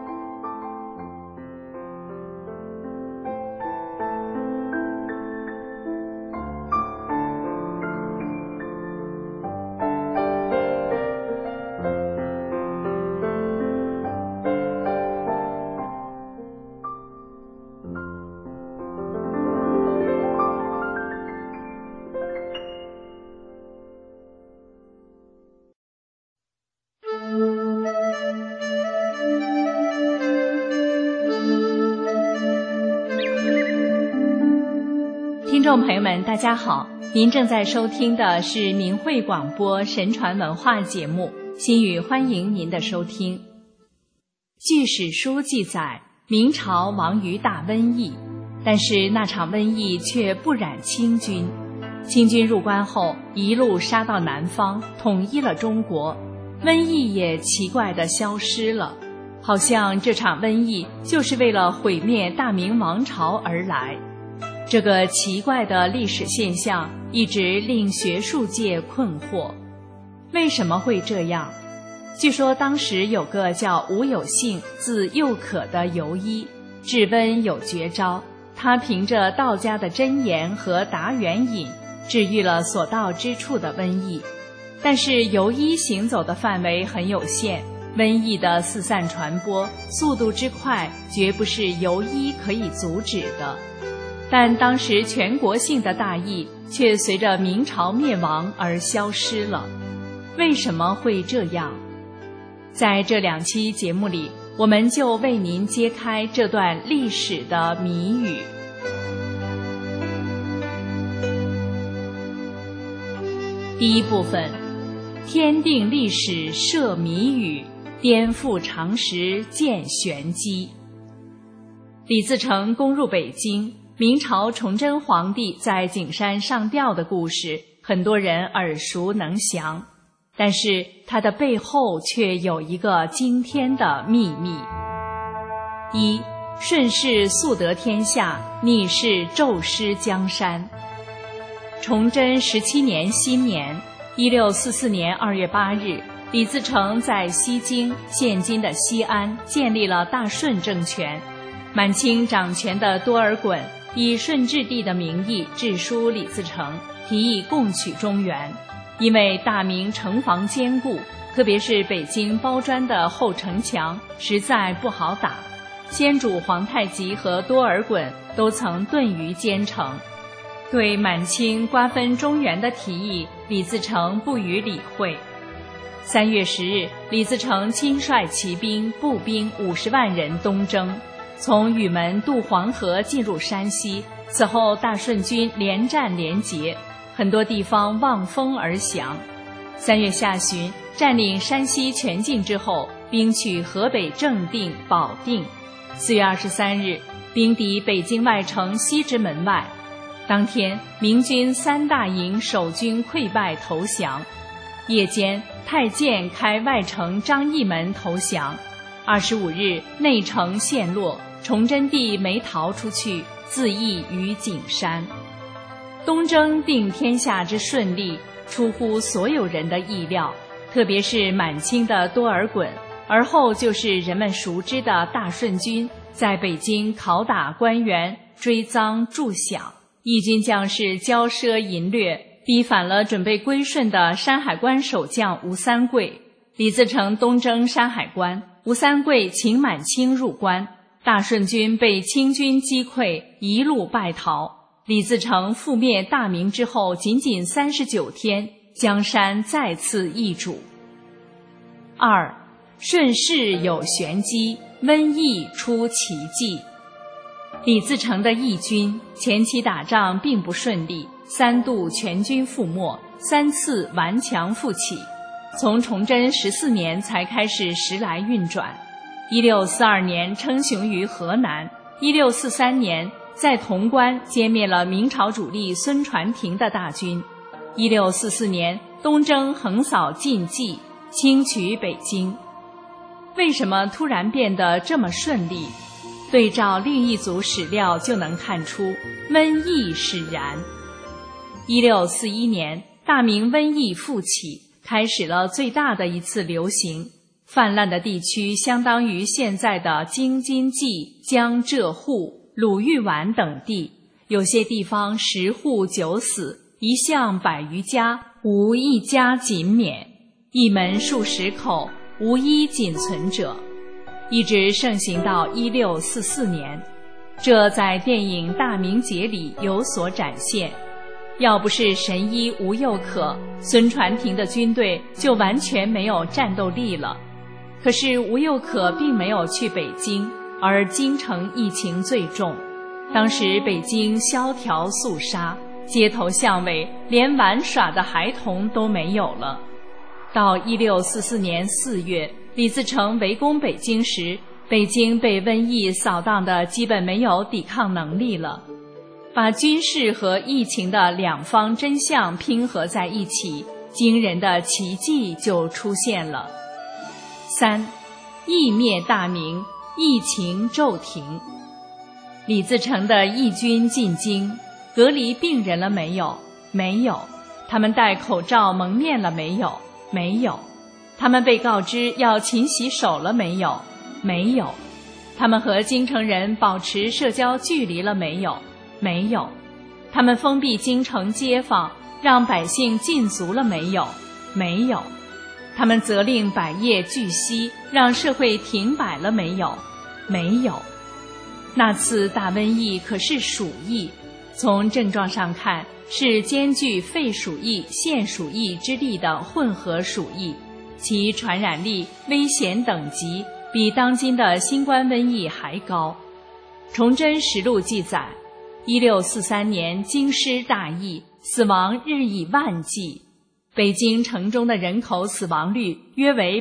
听众朋友们，大家好，您正在收听的是明慧广播神传文化节目，心语欢迎您的收听。据史书记载，明朝亡于大瘟疫，但是那场瘟疫却不染清军。清军入关后，一路杀到南方，统一了中国，瘟疫也奇怪地消失了，好像这场瘟疫就是为了毁灭大明王朝而来。这个奇怪的历史现象一直令学术界困惑，为什么会这样？据说当时有个叫吴有幸，字幼可的游医，治瘟有绝招，他凭着道家的真言和达元饮，治愈了所到之处的瘟疫。但是游医行走的范围很有限，瘟疫的四散传播速度之快，绝不是游医可以阻止的。但当时全国性的大疫却随着明朝灭亡而消失了，为什么会这样？在这2期节目里，我们就为您揭开这段历史的谜语。第一部分，天定历史设谜语，颠覆常识见玄机。李自成攻入北京，明朝崇祯皇帝在景山上吊的故事，很多人耳熟能详，但是它的背后却有一个惊天的秘密。一，顺势速得天下，逆势骤失江山。崇祯17年新年，1644年2月8日，李自成在西京（现今的西安）建立了大顺政权。满清掌权的多尔衮以顺治帝的名义致书李自成，提议共取中原。因为大明城防坚固，特别是北京包砖的后城墙实在不好打，先主皇太极和多尔衮都曾遁于坚城。对满清瓜分中原的提议，李自成不予理会。3月10日，李自成亲率骑兵、步兵50万人东征，从雨门渡黄河进入山西。此后大顺军连战连捷，很多地方望风而降。3月下旬，占领山西全境之后，兵取河北正定、保定。4月23日，兵抵北京外城西直门外。当天，明军3大营守军溃败投降。夜间，太监开外城张义门投降。 25日，内城陷落，崇祯帝没逃出去，自缢于景山。东征定天下之顺利，出乎所有人的意料，特别是满清的多尔衮，而后就是人们熟知的大顺军，在北京拷打官员，追赃助饷，义军将士骄奢淫掠，逼反了准备归顺的山海关守将吴三桂。李自成东征山海关，吴三桂请满清入关，大顺军被清军击溃，一路败逃。李自成覆灭大明之后，仅仅39天，江山再次易主。2. 顺势有玄机，瘟疫出奇迹。李自成的义军前期打仗并不顺利，3度全军覆没，3次顽强复起，从崇祯14年才开始时来运转。1642年称雄于河南，1643年在潼关歼灭了明朝主力孙传庭的大军。1644年东征横扫晋冀，轻取北京。为什么突然变得这么顺利？对照另一组史料就能看出，瘟疫使然。1641年，大明瘟疫复起，开始了最大的一次流行，泛滥的地区相当于现在的京津冀、江浙沪、鲁豫皖等地，有些地方10户9死，一巷100余家，无一家仅免，一门数十口，无一仅存者，一直盛行到1644年。这在电影《大明劫》里有所展现。要不是神医吴又可，孙传庭的军队就完全没有战斗力了。可是吴又可并没有去北京，而京城疫情最重。当时北京萧条肃杀，街头巷尾连玩耍的孩童都没有了。到1644年4月，李自成围攻北京时，北京被瘟疫扫荡的基本没有抵抗能力了。把军事和疫情的两方真相拼合在一起，惊人的奇迹就出现了。3. 疫灭大明，疫情骤停。李自成的义军进京，隔离病人了没有？没有。他们戴口罩蒙面了没有？没有。他们被告知要勤洗手了没有？没有。他们和京城人保持社交距离了没有？没有。他们封闭京城街坊，让百姓禁足了没有？没有。他们责令百业俱息，让社会停摆了没有？没有。那次大瘟疫可是鼠疫，从症状上看是兼具肺鼠疫、腺鼠疫之力的混合鼠疫，其传染力、危险等级比当今的新冠瘟疫还高。崇祯实录记载，1643年京师大疫，死亡日以万计，北京城中的人口死亡率约为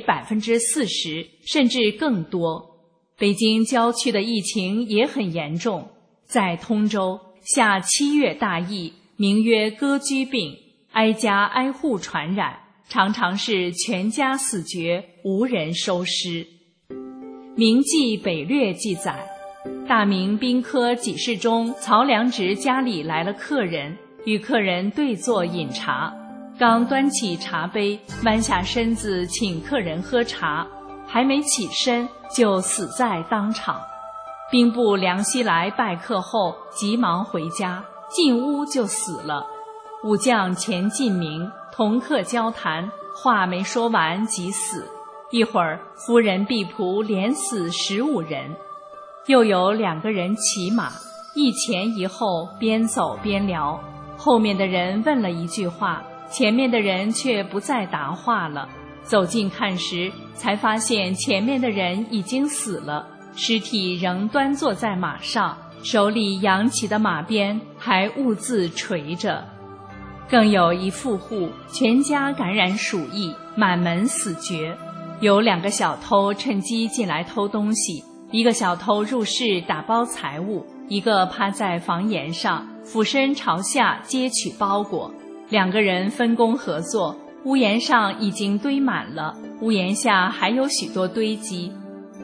40%， 甚至更多。北京郊区的疫情也很严重，在通州下7月大疫，名曰割居病，挨家挨户传染，常常是全家死绝，无人收尸。明记北略记载，大明兵科给事中曹良直家里来了客人，与客人对坐饮茶，刚端起茶杯，弯下身子请客人喝茶，还没起身就死在当场。兵部梁熙来拜客后，急忙回家，进屋就死了。武将钱进明同客交谈，话没说完即死。一会儿夫人婢仆连死15人。又有2个人骑马，一前一后，边走边聊。后面的人问了一句话，前面的人却不再答话了。走近看时，才发现前面的人已经死了，尸体仍端坐在马上，手里扬起的马鞭还兀自垂着。更有一富户全家感染鼠疫，满门死绝。有2个小偷趁机进来偷东西，一个小偷入室打包财物，一个趴在房檐上俯身朝下接取包裹。2个人分工合作，屋檐上已经堆满了，屋檐下还有许多堆积。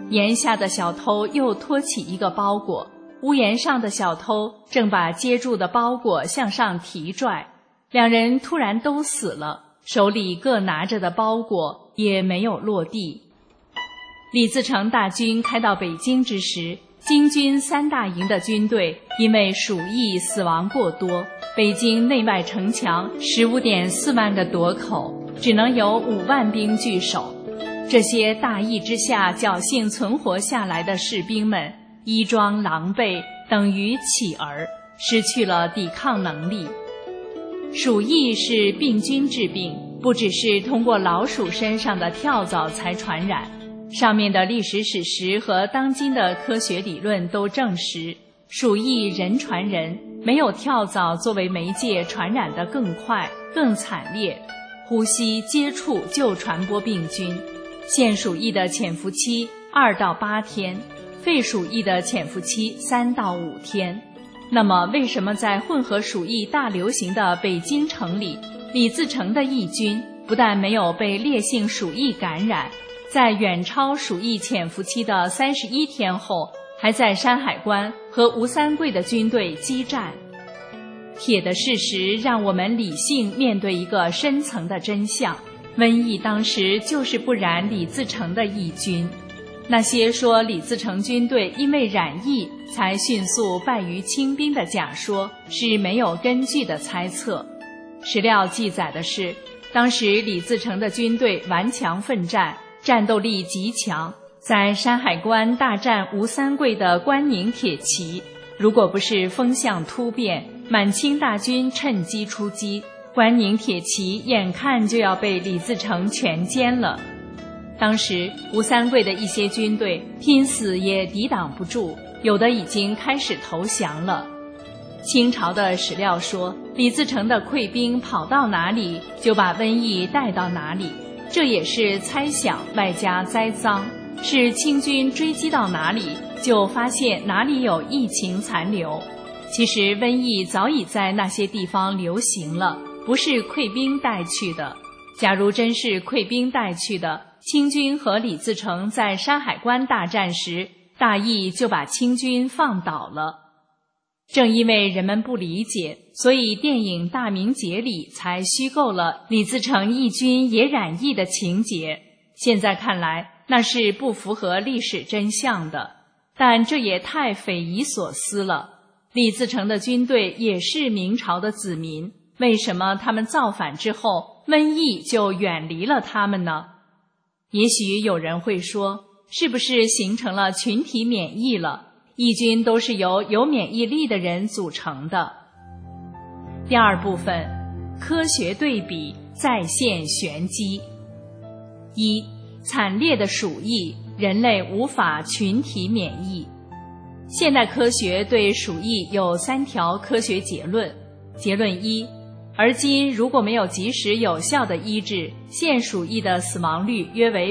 檐下的小偷又托起一个包裹，屋檐上的小偷正把接住的包裹向上提拽，两人突然都死了，手里各拿着的包裹也没有落地。李自成大军开到北京之时，京军3大营的军队因为鼠疫死亡过多，北京内外城墙15.4万个垛口，只能有5万兵据守。这些大疫之下侥幸存活下来的士兵们，衣装狼狈，等于乞儿，失去了抵抗能力。鼠疫是病菌致病，不只是通过老鼠身上的跳蚤才传染。上面的历史史实和当今的科学理论都证实，鼠疫人传人，没有跳蚤作为媒介传染得更快更惨烈，呼吸接触就传播病菌。腺鼠疫的潜伏期2到8天，肺鼠疫的潜伏期3到5天。那么为什么在混合鼠疫大流行的北京城里，李自成的义军不但没有被烈性鼠疫感染，在远超鼠疫潜伏期的31天后，还在山海关和吴三桂的军队激战？铁的事实让我们理性面对一个深层的真相，瘟疫当时就是不染李自成的义军。那些说李自成军队因为染疫才迅速败于清兵的假说是没有根据的猜测。史料记载的是，当时李自成的军队顽强奋战，战斗力极强，在山海关大战吴三桂的关宁铁骑，如果不是风向突变，满清大军趁机出击，关宁铁骑眼看就要被李自成全歼了。当时吴三桂的一些军队拼死也抵挡不住，有的已经开始投降了。清朝的史料说，李自成的溃兵跑到哪里，就把瘟疫带到哪里，这也是猜想外加栽赃，是清军追击到哪里，就发现哪里有疫情残留。其实瘟疫早已在那些地方流行了，不是溃兵带去的。假如真是溃兵带去的，清军和李自成在山海关大战时，大意就把清军放倒了。正因为人们不理解，所以电影《大明节》里才虚构了李自成义军也染疫的情节。现在看来，那是不符合历史真相的，但这也太匪夷所思了。李自成的军队也是明朝的子民，为什么他们造反之后，瘟疫就远离了他们呢？也许有人会说，是不是形成了群体免疫了？义军都是由有免疫力的人组成的。第二部分，科学对比再现玄机。一，惨烈的鼠疫，人类无法群体免疫。现代科学对鼠疫有3条科学结论。结论1，而今如果没有及时有效的医治，腺鼠疫的死亡率约为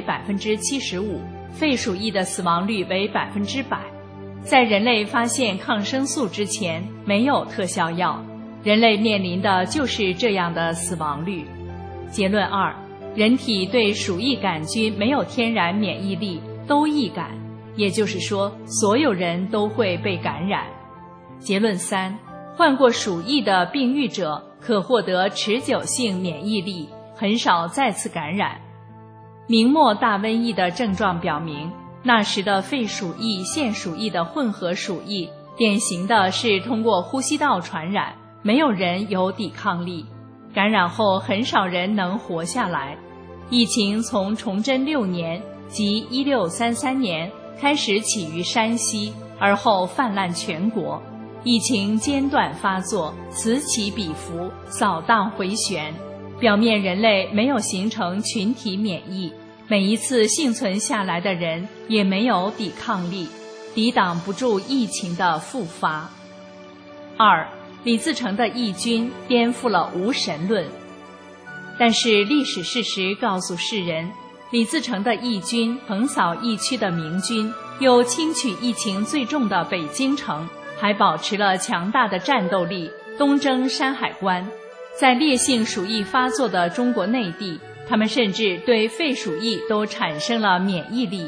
75%， 肺鼠疫的死亡率为 100%。在人类发现抗生素之前，没有特效药，人类面临的就是这样的死亡率。结论2，人体对鼠疫杆菌没有天然免疫力，都易感，也就是说，所有人都会被感染。结论3，患过鼠疫的病愈者可获得持久性免疫力，很少再次感染。明末大瘟疫的症状表明，那时的肺鼠疫、腺鼠疫的混合鼠疫，典型的是通过呼吸道传染，没有人有抵抗力，感染后很少人能活下来。疫情从崇祯6年即1633年开始起于山西，而后泛滥全国。疫情间断发作，此起彼伏，扫荡回旋，表面人类没有形成群体免疫，每一次幸存下来的人也没有抵抗力，抵挡不住疫情的复发。2，李自成的义军颠覆了无神论。但是历史事实告诉世人，李自成的义军横扫疫区的明军，又轻取疫情最重的北京城，还保持了强大的战斗力，东征山海关。在烈性鼠疫发作的中国内地，他们甚至对肺鼠疫都产生了免疫力。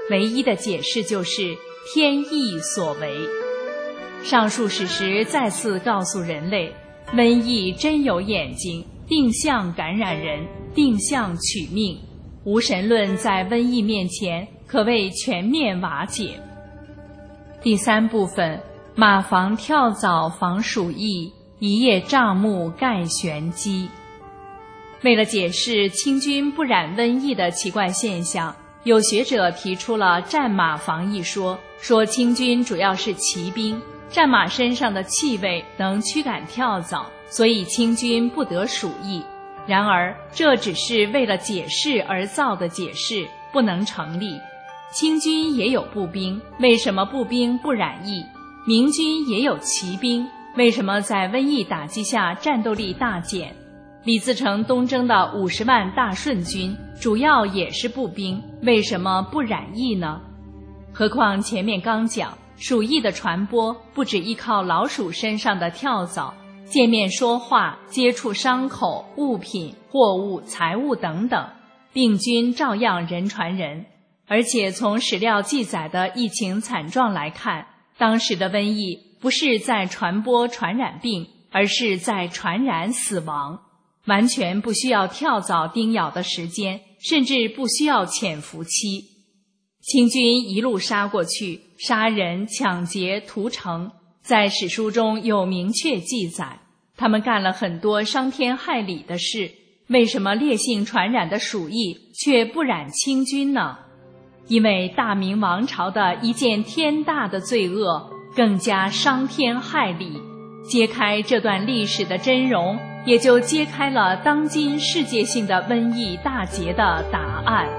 唯一的解释就是天意所为。上述史实再次告诉人类，瘟疫真有眼睛，定向感染人，定向取命。无神论在瘟疫面前可谓全面瓦解。第三部分，马房跳蚤防鼠疫，一叶障目盖玄机。为了解释清军不染瘟疫的奇怪现象，有学者提出了战马防疫说，说清军主要是骑兵，战马身上的气味能驱赶跳蚤，所以清军不得鼠疫。然而这只是为了解释而造的解释，不能成立。清军也有步兵，为什么步兵不染疫？明军也有骑兵，为什么在瘟疫打击下战斗力大减？李自成东征的50万大顺军主要也是步兵，为什么不染疫呢？何况前面刚讲，鼠疫的传播不只依靠老鼠身上的跳蚤，见面说话、接触伤口、物品、货物、财物等等，病菌照样人传人。而且从史料记载的疫情惨状来看，当时的瘟疫不是在传播传染病，而是在传染死亡，完全不需要跳蚤叮咬的时间，甚至不需要潜伏期。清军一路杀过去，杀人、抢劫、屠城，在史书中有明确记载。他们干了很多伤天害理的事，为什么烈性传染的鼠疫却不染清军呢？因为大明王朝的一件天大的罪恶更加伤天害理。揭开这段历史的真容，也就揭开了当今世界性的瘟疫大劫的答案。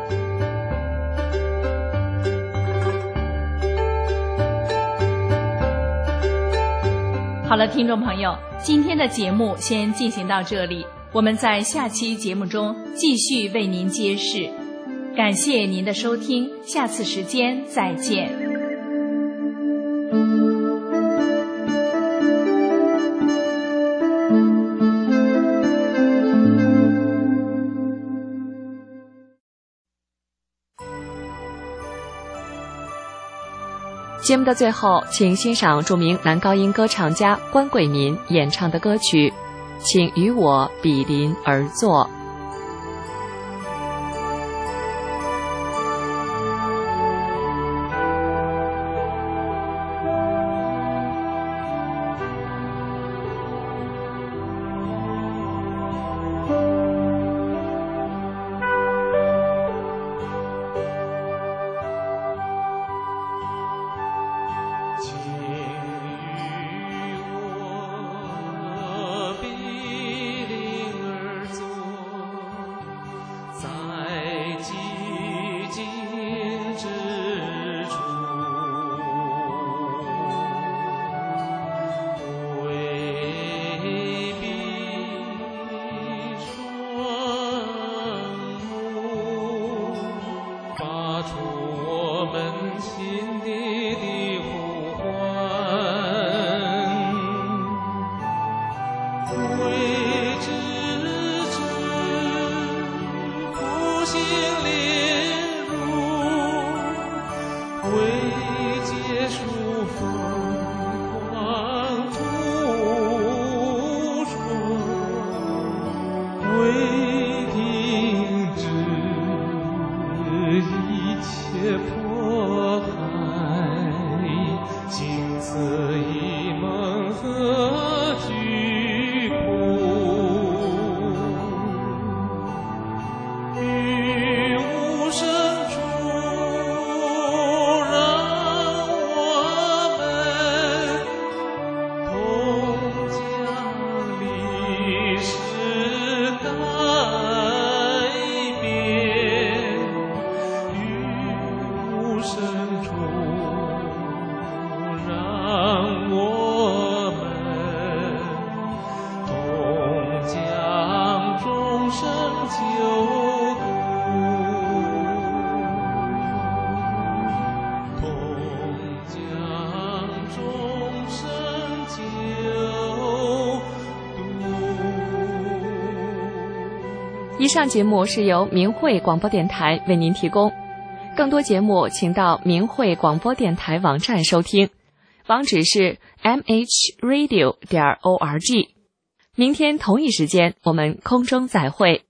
好了，听众朋友，今天的节目先进行到这里，我们在下期节目中继续为您揭示。感谢您的收听，下次时间再见。 节目的最后，请欣赏著名男高音歌唱家关贵民演唱的歌曲《请与我比邻而坐》。以上节目是由明慧广播电台为您提供， 更多节目请到明慧广播电台网站收听，网址是 mhradio.org。明天同一时间我们空中再会。